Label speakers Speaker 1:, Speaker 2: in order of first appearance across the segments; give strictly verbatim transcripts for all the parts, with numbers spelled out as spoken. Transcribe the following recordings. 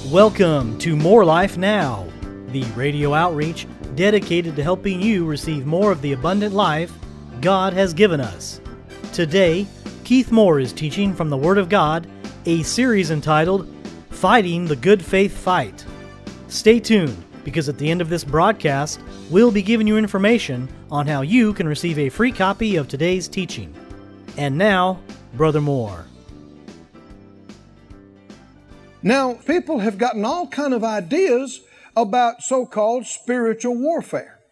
Speaker 1: Welcome to More Life Now, the radio outreach dedicated to helping you receive more of the abundant life God has given us. Today, Keith Moore is teaching from the Word of God, a series entitled Fighting the Good Faith Fight. Stay tuned, because at the end of this broadcast, we'll be giving you information on how you can receive a free copy of today's teaching. And now, Brother Moore.
Speaker 2: Now, people have gotten all kind of ideas about so-called spiritual warfare.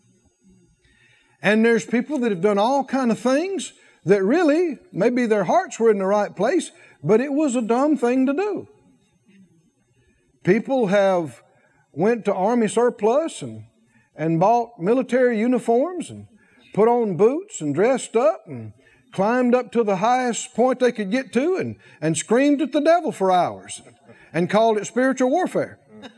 Speaker 2: And there's people that have done all kind of things that really, maybe their hearts were in the right place, but it was a dumb thing to do. People have went to Army surplus and, and bought military uniforms and put on boots and dressed up and climbed up to the highest point they could get to and, and screamed at the devil for hours and called it spiritual warfare.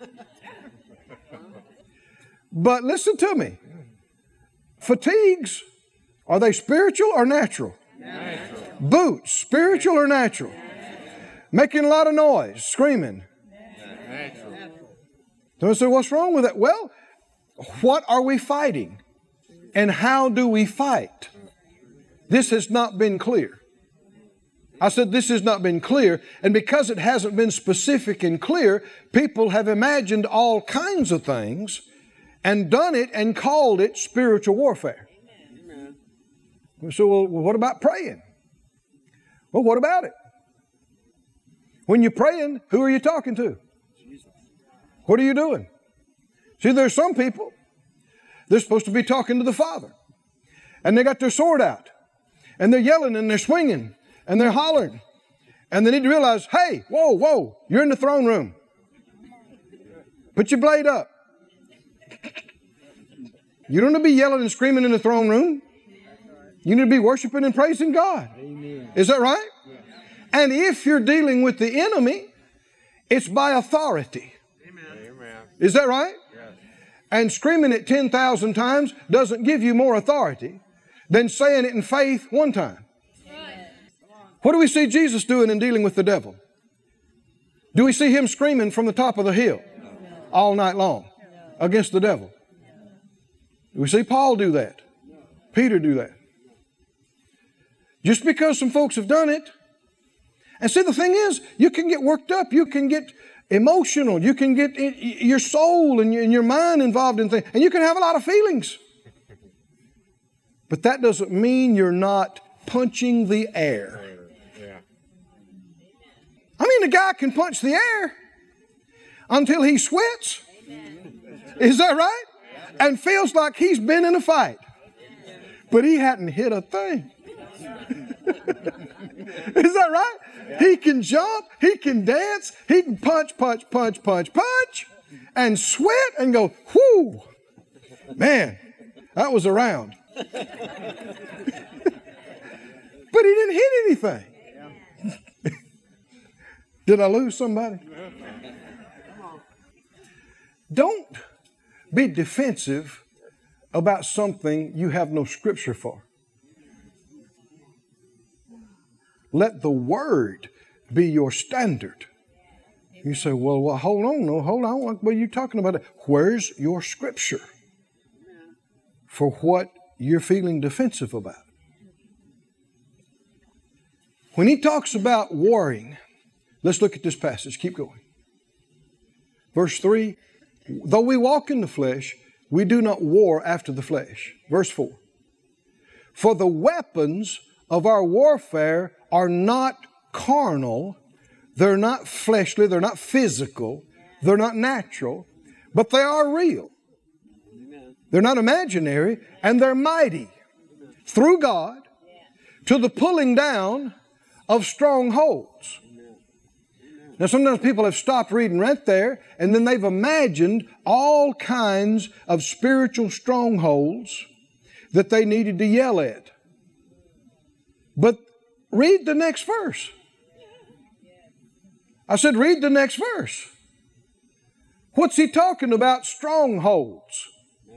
Speaker 2: But listen to me. Fatigues, are they spiritual or natural? Natural. Boots, spiritual or natural? Natural. Making a lot of noise, screaming. Natural. So I say, what's wrong with that? Well, what are we fighting? And how do we fight? This has not been clear. I said this has not been clear, and because it hasn't been specific and clear, people have imagined all kinds of things and done it and called it spiritual warfare. Amen. So, well, what about praying? Well, what about it? When you're praying, who are you talking to? Jesus. What are you doing? See, there's some people, they're supposed to be talking to the Father, and they got their sword out, and they're yelling and they're swinging, and they're hollering. And they need to realize, hey, whoa, whoa, you're in the throne room. Put your blade up. You don't need to be yelling and screaming in the throne room. You need to be worshiping and praising God. Amen. Is that right? Yes. And if you're dealing with the enemy, it's by authority. Amen. Is that right? Yes. And screaming it ten thousand times doesn't give you more authority than saying it in faith one time. What do we see Jesus doing in dealing with the devil? Do we see Him screaming from the top of the hill all night long against the devil? Do we see Paul do that? Peter do that? Just because some folks have done it. And see, the thing is, you can get worked up. You can get emotional. You can get your soul and your mind involved in things. And you can have a lot of feelings. But that doesn't mean you're not punching the air. I mean, a guy can punch the air until he sweats. Is that right? And feels like he's been in a fight. But he hadn't hit a thing. Is that right? He can jump, he can dance, he can punch, punch, punch, punch, punch, and sweat and go, whoo, man, that was a round. But he didn't hit anything. Did I lose somebody? Don't be defensive about something you have no scripture for. Let the Word be your standard. You say, well, well hold on, no, hold on. What are you talking about? Where's your scripture for what you're feeling defensive about? When he talks about warring, let's look at this passage. Keep going. Verse three, though we walk in the flesh, we do not war after the flesh. Verse four, for the weapons of our warfare are not carnal, they're not fleshly, they're not physical, they're not natural, but they are real. They're not imaginary, and they're mighty through God to the pulling down of strongholds. Now, sometimes people have stopped reading right there, and then they've imagined all kinds of spiritual strongholds that they needed to yell at. But read the next verse. I said, read the next verse. What's he talking about? Strongholds.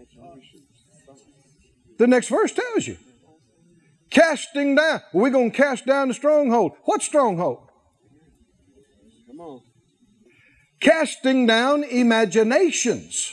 Speaker 2: The next verse tells you. Casting down. Well, we're going to cast down the stronghold. What stronghold? Come on. Casting down imaginations.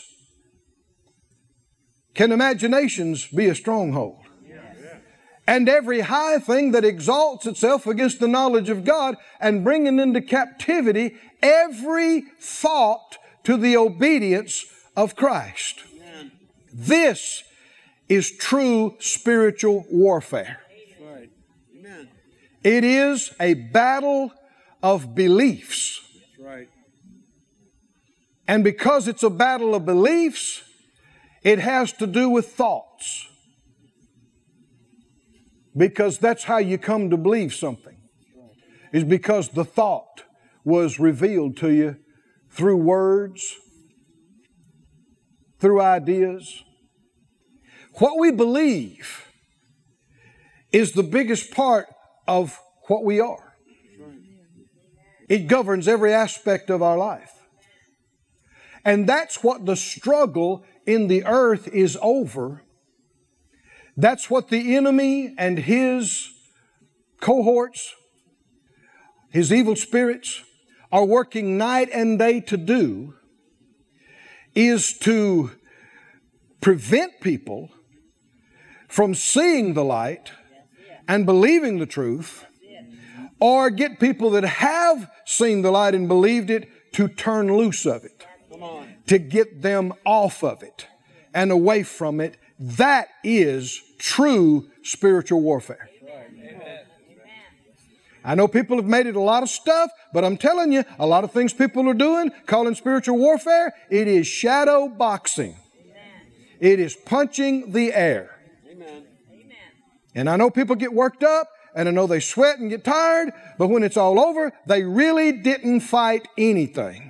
Speaker 2: Can imaginations be a stronghold? And every high thing that exalts itself against the knowledge of God, and bringing into captivity every thought to the obedience of Christ. Amen. This is true spiritual warfare. That's right. Amen. It is a battle of beliefs. That's right. And because it's a battle of beliefs, it has to do with thoughts. Because that's how you come to believe something. Is because the thought was revealed to you through words, through ideas. What we believe is the biggest part of what we are. It governs every aspect of our life. And that's what the struggle in the earth is over. That's what the enemy and his cohorts, his evil spirits, are working night and day to do, is to prevent people from seeing the light and believing the truth, or get people that have seen the light and believed it to turn loose of it, to get them off of it and away from it. That is true spiritual warfare. I know people have made it a lot of stuff, but I'm telling you, a lot of things people are doing, calling spiritual warfare, it is shadow boxing. It is punching the air. And I know people get worked up, and I know they sweat and get tired, but when it's all over, they really didn't fight anything.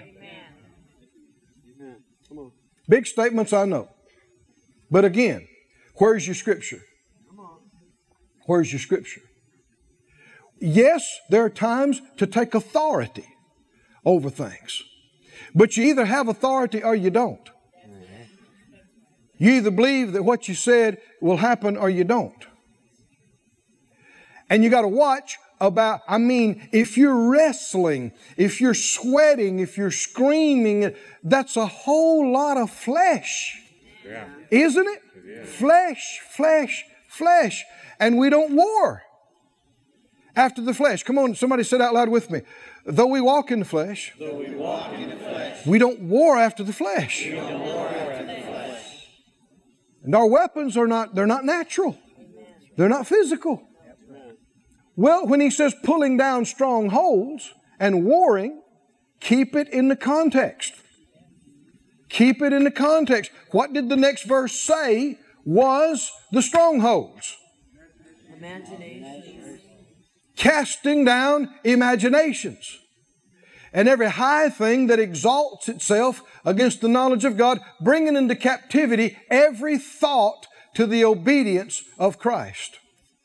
Speaker 2: Big statements, I know. But again, where's your scripture? Where's your scripture? Yes, there are times to take authority over things. But you either have authority or you don't. You either believe that what you said will happen or you don't. And you got to watch about, I mean, if you're wrestling, if you're sweating, if you're screaming, that's a whole lot of flesh. Yeah. Isn't it? It is. Flesh, flesh, flesh. And we don't war after the flesh. Come on, somebody say it out loud with me. Though we walk in the flesh, Though we, walk in the flesh we don't war after the flesh. We don't war after the flesh. And our weapons are not, they're not natural. They're not physical. Well, when he says pulling down strongholds and warring, keep it in the context. Keep it in the context. What did the next verse say was the strongholds? Imaginations. Casting down imaginations. And every high thing that exalts itself against the knowledge of God, bringing into captivity every thought to the obedience of Christ.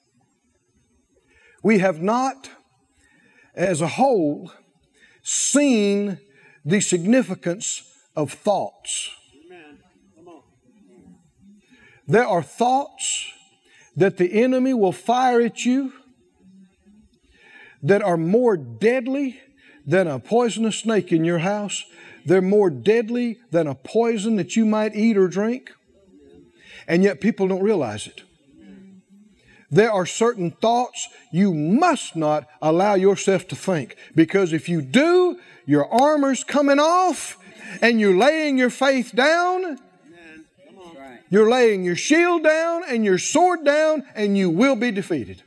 Speaker 2: We have not, as a whole, seen the significance of thoughts. Amen. Come on. There are thoughts that the enemy will fire at you that are more deadly than a poisonous snake in your house. They're more deadly than a poison that you might eat or drink. And yet people don't realize it. There are certain thoughts you must not allow yourself to think. Because if you do, your armor's coming off and you're laying your faith down. You're laying your shield down and your sword down, and you will be defeated.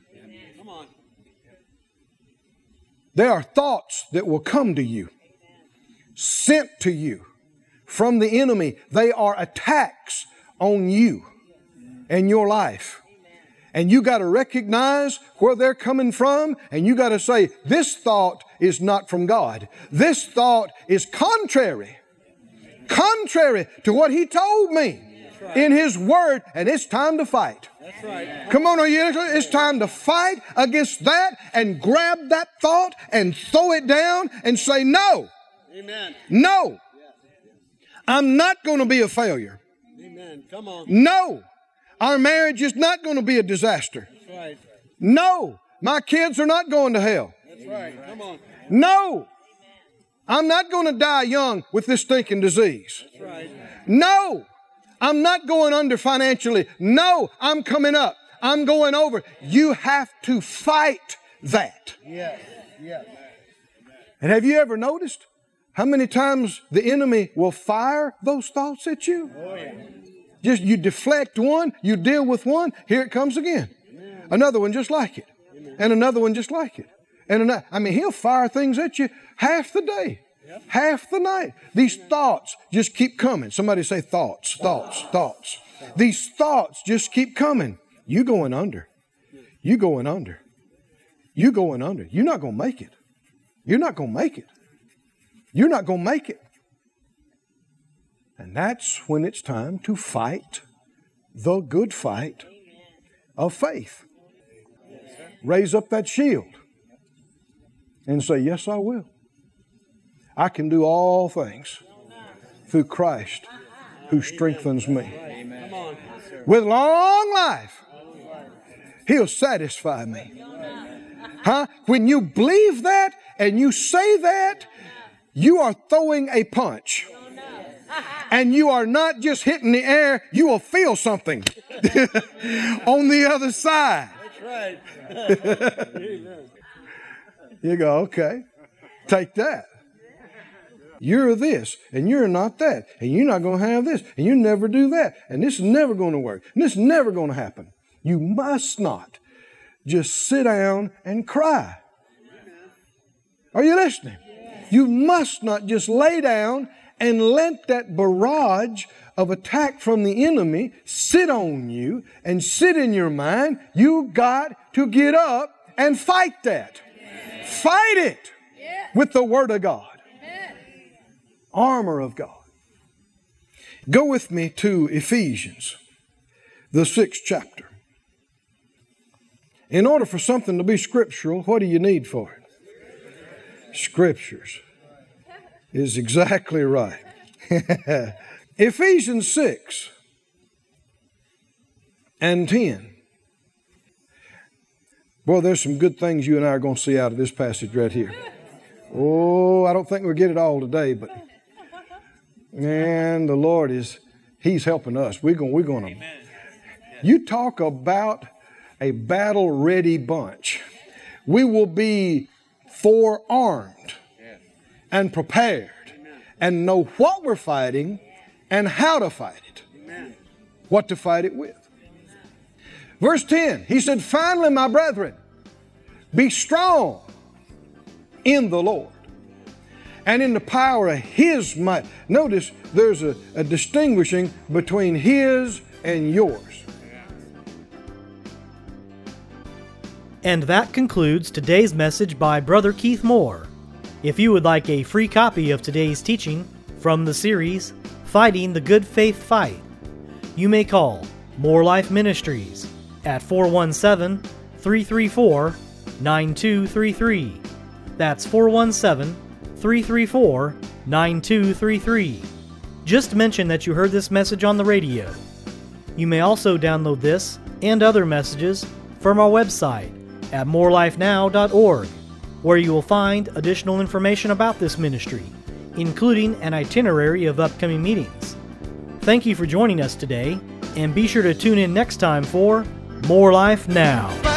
Speaker 2: There are thoughts that will come to you, sent to you from the enemy. They are attacks on you and your life. And you got to recognize where they're coming from, and you got to say, this thought is not from God. This thought is contrary. Contrary to what He told me in His Word, and it's time to fight. That's right. Come on, are you? It's time to fight against that and grab that thought and throw it down and say, no. Amen. No. I'm not going to be a failure. Amen. Come on. No. Our marriage is not going to be a disaster. That's right. No. My kids are not going to hell. That's right. Come on. No. I'm not going to die young with this stinking disease. That's right. No, I'm not going under financially. No, I'm coming up. I'm going over. You have to fight that. Yes. Yes. And have you ever noticed how many times the enemy will fire those thoughts at you? Oh, yeah. Just you deflect one, you deal with one, here it comes again. Amen. Another one just like it. Amen. And another one just like it. And another, I mean, he'll fire things at you half the day, yep. half the night. These thoughts just keep coming. Somebody say thoughts, thoughts, thoughts. These thoughts just keep coming. You going under. You going under. You going under. You're not going to make it. You're not going to make it. You're not going to make it. And that's when it's time to fight the good fight of faith. Raise up that shield and say, yes, I will. I can do all things through Christ who strengthens me. With long life, He'll satisfy me. Huh? When you believe that and you say that, you are throwing a punch. And you are not just hitting the air, you will feel something on the other side. That's right. You go, okay, take that. You're this, and you're not that, and you're not going to have this, and you never do that, and this is never going to work, and this is never going to happen. You must not just sit down and cry. Are you listening? You must not just lay down and let that barrage of attack from the enemy sit on you and sit in your mind. You got to get up and fight that. Yeah. Fight it yeah. with the Word of God. Yeah. Armor of God. Go with me to Ephesians, the sixth chapter. In order for something to be scriptural, what do you need for it? Scriptures. Is exactly right. Ephesians six and ten. Boy, there's some good things you and I are going to see out of this passage right here. Oh, I don't think we'll get it all today, but man, the Lord is, He's helping us. We're going, we're going to. You talk about a battle-ready bunch. We will be forearmed and prepared and know what we're fighting and how to fight it. Amen. What to fight it with. Verse ten, he said, finally, my brethren, be strong in the Lord and in the power of His might. Notice there's a, a distinguishing between His and yours.
Speaker 1: And that concludes today's message by Brother Keith Moore. If you would like a free copy of today's teaching from the series, Fighting the Good Faith Fight, you may call More Life Ministries at four one seven, three three four, nine two three three. That's four one seven, three three four, nine two three three. Just mention that you heard this message on the radio. You may also download this and other messages from our website at more life now dot org. where you will find additional information about this ministry, including an itinerary of upcoming meetings. Thank you for joining us today, and be sure to tune in next time for More Life Now.